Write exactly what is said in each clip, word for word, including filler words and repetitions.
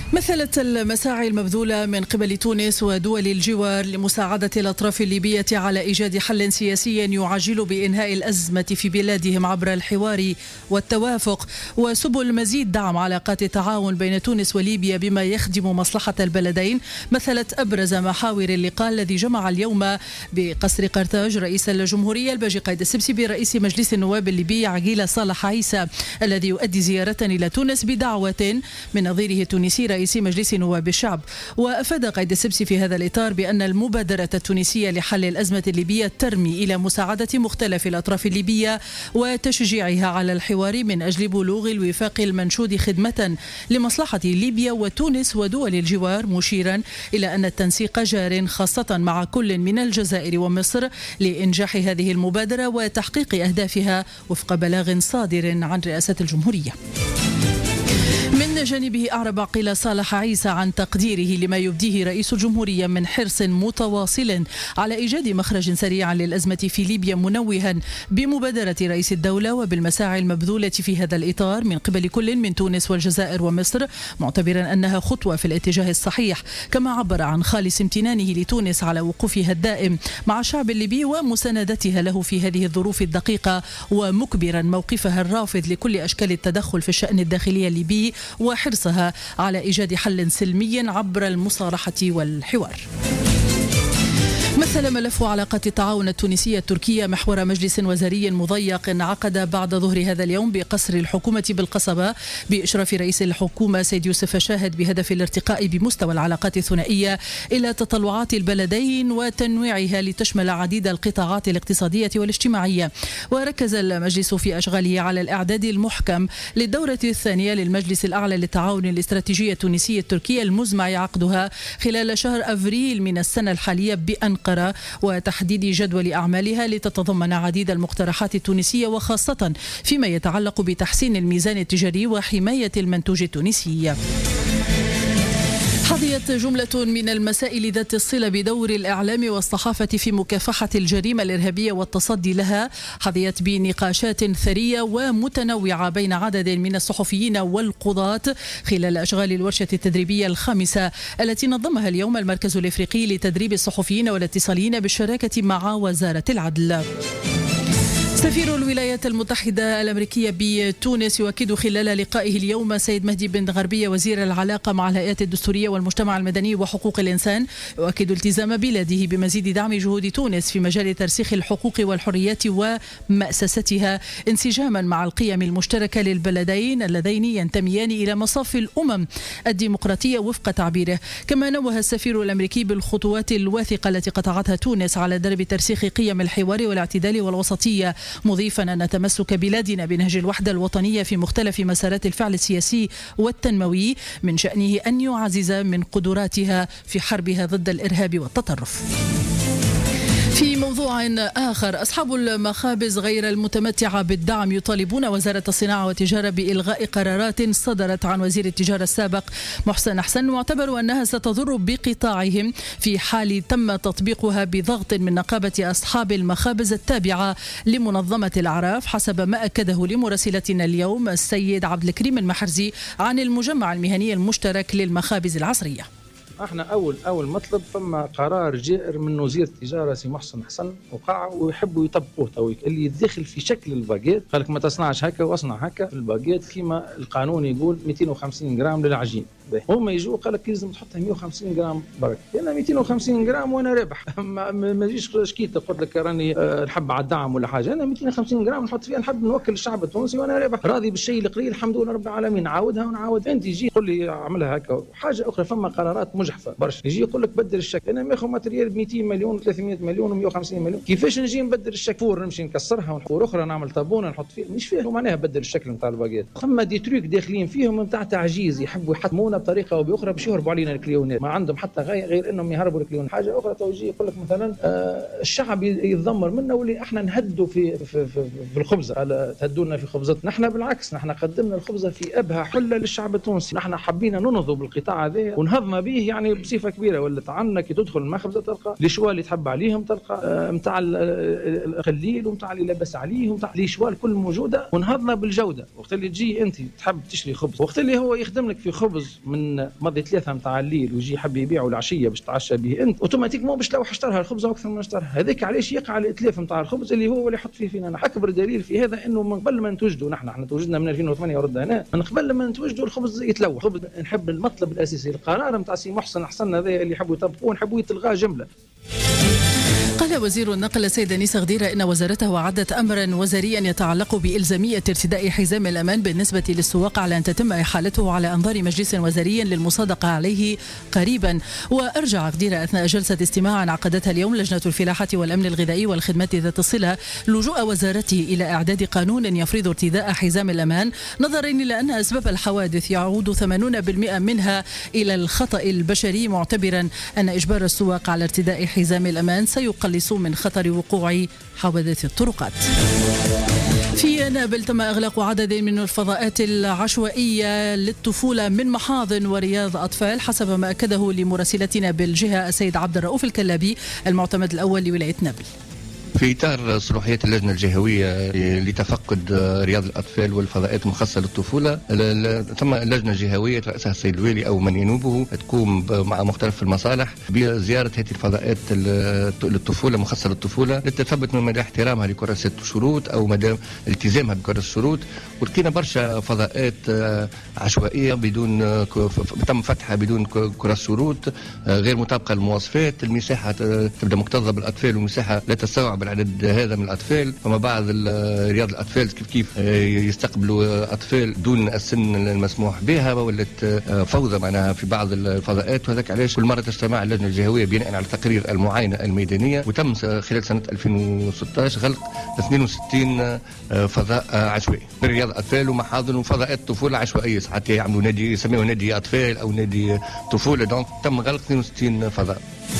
مثلت المساعي المبذولة من قبل تونس ودول الجوار لمساعدة الأطراف الليبية على إيجاد حل سياسي يعجل بإنهاء الأزمة في بلادهم عبر الحوار والتوافق وسبل مزيد دعم علاقات التعاون بين تونس وليبيا بما يخدم مصلحة البلدين. مثلت أبرز محاور اللقاء الذي جمع اليوم بقصر قرطاج رئيس الجمهورية الباجي قايد السبسي برئيس مجلس النواب الليبي عقيل صالح عيسى الذي يؤدي زيارة إلى تونس بدعوة من نظيره التونسي رئيس مجلس نواب الشعب. وأفاد قايد السبسي في هذا الإطار بأن المبادرة التونسية لحل الأزمة الليبية ترمي إلى مساعدة مختلف الأطراف الليبية وتشجيعها على الحوار من أجل بلوغ الوفاق المنشود خدمة لمصلحة ليبيا وتونس ودول الجوار، مشيرا إلى أن التنسيق جار خاصة مع كل من الجزائر ومصر لإنجاح هذه المبادرة وتحقيق أهدافها وفق بلاغ صادر عن رئاسة الجمهورية. من جانبه أعرب عقيل صالح عيسى عن تقديره لما يبديه رئيس الجمهورية من حرص متواصل على إيجاد مخرج سريع للأزمة في ليبيا، منوها بمبادرة رئيس الدولة وبالمساعي المبذولة في هذا الإطار من قبل كل من تونس والجزائر ومصر، معتبرا أنها خطوة في الاتجاه الصحيح. كما عبر عن خالص امتنانه لتونس على وقوفها الدائم مع الشعب الليبي ومساندتها له في هذه الظروف الدقيقة، ومكبرا موقفها الرافض لكل أشكال التدخل في الشأن الداخلي الليبي وحرصها على إيجاد حل سلمي عبر المصالحة والحوار. مثل ملف علاقات التعاون التونسية التركية محور مجلس وزاري مضيق انعقد بعد ظهر هذا اليوم بقصر الحكومة بالقصبة بإشراف رئيس الحكومة سيد يوسف شاهد، بهدف الارتقاء بمستوى العلاقات الثنائية إلى تطلعات البلدين وتنويعها لتشمل عديد القطاعات الاقتصادية والاجتماعية. وركز المجلس في أشغاله على الإعداد المحكم للدورة الثانية للمجلس الأعلى للتعاون الاستراتيجي التونسي التركي المزمع عقدها خلال شهر أفريل من السنة الحالية بأنقرة، وتحديد جدول أعمالها لتتضمن عديد المقترحات التونسية وخاصة فيما يتعلق بتحسين الميزان التجاري وحماية المنتوج التونسي. حظيت جملة من المسائل ذات الصلة بدور الإعلام والصحافة في مكافحة الجريمة الإرهابية والتصدي لها، حظيت بنقاشات ثرية ومتنوعة بين عدد من الصحفيين والقضاة خلال أشغال الورشة التدريبية الخامسة التي نظمها اليوم المركز الإفريقي لتدريب الصحفيين والاتصاليين بالشراكة مع وزارة العدل. سفير الولايات المتحدة الأمريكية بتونس يؤكد خلال لقائه اليوم سيد مهدي بن غربية وزير العلاقة مع الهيئات الدستورية والمجتمع المدني وحقوق الإنسان، يؤكد التزام بلاده بمزيد دعم جهود تونس في مجال ترسيخ الحقوق والحريات ومأسستها انسجاما مع القيم المشتركة للبلدين اللذين ينتميان إلى مصاف الأمم الديمقراطية وفق تعبيره. كما نوه السفير الأمريكي بالخطوات الواثقة التي قطعتها تونس على درب ترسيخ قيم الحوار والاعتدال والوسطية، مضيفا أن تمسك بلادنا بنهج الوحدة الوطنية في مختلف مسارات الفعل السياسي والتنموي من شأنه أن يعزز من قدراتها في حربها ضد الإرهاب والتطرف. في موضوع آخر، أصحاب المخابز غير المتمتعة بالدعم يطالبون وزارة الصناعة والتجارة بإلغاء قرارات صدرت عن وزير التجارة السابق محسن أحسن، واعتبروا أنها ستضر بقطاعهم في حال تم تطبيقها بضغط من نقابة أصحاب المخابز التابعة لمنظمة الأعراف، حسب ما أكده لمراسلتنا اليوم السيد عبد الكريم المحرزي عن المجمع المهني المشترك للمخابز العصرية. احنا اول اول مطلب فما قرار جائر من وزير التجاره سي محسن حسن وقع ويحبوا يطبقوه تويك، اللي يدخل في شكل الباجيت، قالك ما تصنعش هكا واصنع هكا الباجيت كيما القانون يقول مئتين وخمسين جرام للعجين، هما يجوا قالك لازم تحطها مئة وخمسين جرام برك، انا مئتين وخمسين جرام وانا رابح ما تجيش شكيت قلت لك راني نحب على الدعم ولا حاجه، انا مئتين وخمسين جرام نحط فيها نحب نوكل الشعب التونسي وانا رابح راضي بالشيء القليل الحمد لله رب العالمين، نعاودها ونعاود. انت يجي تقول لي اعملها هكا. حاجه اخرى فما قرارات مجحفه برشا، يجي يقول لك بدل الشك، انا ناخذ ماتريال ب مئتين مليون ثلاثمئة مليون ومئة وخمسين مليون، كيفاش نجي نبدل الشك؟ فور نمشي نكسرها ونحور اخرى نعمل طابونه نحط فيه، مش فيه معناها بدل الشكل نتاع الباقيات. ثم دي تروك داخلين فيهم نتاع تعجيز، يحبوا يحطمونا بطريقه او باخرى باش يهربوا علينا الكليونات، ما عندهم حتى غايه غير انهم يهربوا الكليون. حاجه اخرى توجيه يقول لك مثلا آه الشعب يتذمر منا واللي احنا نهدوا في في, في, في الخبزه، تهدونا في خبزتنا، نحن بالعكس نحن قدمنا الخبزه في ابهى حله للشعب التونسي، نحن حبينا ننهضوا بالقطاع هذا ونهضنا به، يعني يعني بصفه كبيره ولات عندنا كي تدخل المخبزه تلقى لي شوا اللي تحب عليهم، تلقى نتاع القليل ونتاع اللي لاباس عليه ونتاع لي شوا الكل موجوده، ونهضنا بالجوده. وقت اللي تجي انت تحب تشري خبز، وقت اللي هو يخدم لك في خبز من مضي ثلاثه نتاع الليل ويجي يحب يبيعه العشيه باش تعشى به انت، اوتوماتيكمون باش تلوح اشترها الخبز اكثر من اشترها. هذاك علاش يقع الاتلاف نتاع الخبز اللي هو اللي يحط فيه فينا. أنا اكبر دليل في هذا انه من قبل ما نتوجدوا نحن احنا توجدنا من ألفين وثمانية ورد هنا، من قبل ما نتوجدوا الخبز يتلوح. خبز نحب المطلب الاساسي القرار نتاع سي محسن حسن هذا اللي يحبوا يطبقوه نحبوا يتلغاه جمله. قال وزير النقل السيد أنيس غديرة إن وزارته عدت أمرا وزاريا يتعلق بإلزامية ارتداء حزام الأمان بالنسبة للسواق على أن تتم إحالته على أنظار مجلس وزاري للمصادقة عليه قريبا. وأرجع غديرة أثناء جلسة استماع عقدتها اليوم لجنة الفلاحة والأمن الغذائي والخدمات ذات الصلة لجوء وزارته إلى إعداد قانون يفرض ارتداء حزام الأمان، نظرا إلى أن أسباب الحوادث يعود ثمانين بالمئة منها إلى الخطأ البشري، معتبرا أن إجبار السواق على ارتداء حزام الأمان سيقلص من خطر وقوع حوادث الطرقات. في نابل تم إغلاق عدد من الفضاءات العشوائية للطفولة من محاضن ورياض أطفال، حسب ما أكده لمراسلتنا بالجهة السيد عبد الرؤوف الكلابي المعتمد الأول لولاية نابل. في إطار صلاحيات اللجنة الجهوية لتفقد رياض الأطفال والفضاءات المخصصة للطفولة، ثم لجنة جهوية رأسها السيد الوالي أو من ينوبه تقوم مع مختلف المصالح بزيارة هذه الفضاءات للطفولة المخصصة للطفولة للتثبت من مدى احترامها لكراسة الشروط أو مدى التزامها بكراسة الشروط. ولقينا برشا فضاءات عشوائية بدون تم فتحها بدون كراسة شروط، غير مطابقة للمواصفات، المساحة تبدأ مكتظة بالأطفال والمساحة لا تستوعب العدد هذا من الأطفال. فما بعض رياض الأطفال كيف كيف يستقبلوا أطفال دون السن المسموح بها، ولت فوضى معناها في بعض الفضاءات. وهذاك علاش كل مرة تجتمع اللجنة الجهوية بناء على تقرير المعاينة الميدانية، وتم خلال سنة ألفين وستة عشر غلق اثنين وستين فضاء عشوائي من رياض الأطفال ومحاضن وفضاءات طفولة عشوائية، ساعات يعملوا نادي يسموه نادي أطفال أو نادي طفولة. دونك تم غلق اثنين وستين فضاء.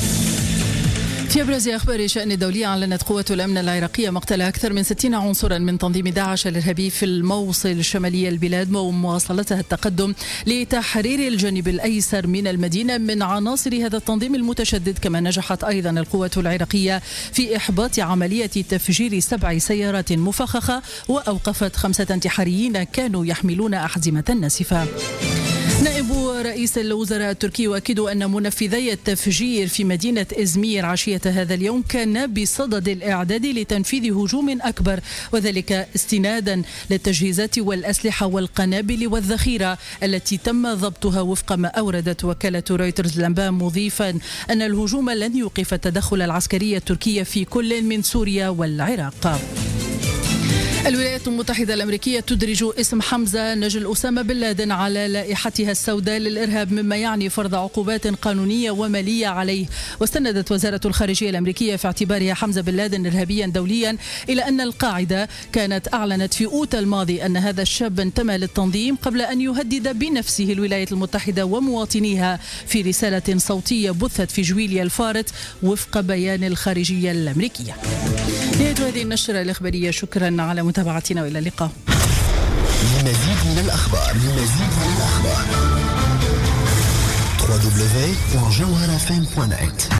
في أبرز أخبار الشأن الدولي، أعلنت قوات الأمن العراقية مقتل أكثر من ستين عنصرا من تنظيم داعش الإرهابي في الموصل الشمالي البلاد، ومواصلتها التقدم لتحرير الجانب الأيسر من المدينة من عناصر هذا التنظيم المتشدد. كما نجحت أيضا القوات العراقية في إحباط عملية تفجير سبع سيارات مفخخة، وأوقفت خمسة انتحاريين كانوا يحملون أحزمة ناسفة. نائب رئيس الوزراء التركي يؤكد أن منفذي التفجير في مدينة إزمير عشية هذا اليوم كان بصدد الإعداد لتنفيذ هجوم أكبر، وذلك استنادا للتجهيزات والأسلحة والقنابل والذخيرة التي تم ضبطها، وفق ما أوردت وكالة رويترز الأنباء، مضيفا أن الهجوم لن يوقف التدخل العسكري التركي في كل من سوريا والعراق. الولايات المتحدة الأمريكية تدرج اسم حمزة نجل أسامة بن لادن على لائحتها السوداء للإرهاب، مما يعني فرض عقوبات قانونية ومالية عليه. واستندت وزارة الخارجية الأمريكية في اعتبارها حمزة بن لادن إرهابيا دوليا إلى أن القاعدة كانت أعلنت في أوت الماضي أن هذا الشاب انتمى للتنظيم قبل أن يهدد بنفسه الولايات المتحدة ومواطنيها في رسالة صوتية بثت في جويليا الفارت وفق بيان الخارجية الأمريكية. نهاية هذه النشرة الإخبارية، شكرا على متابعتنا وإلى اللقاء. لمزيد من الأخبار لمزيد من الأخبار دبليو دبليو دبليو دوت جوهرة إف إم دوت نت.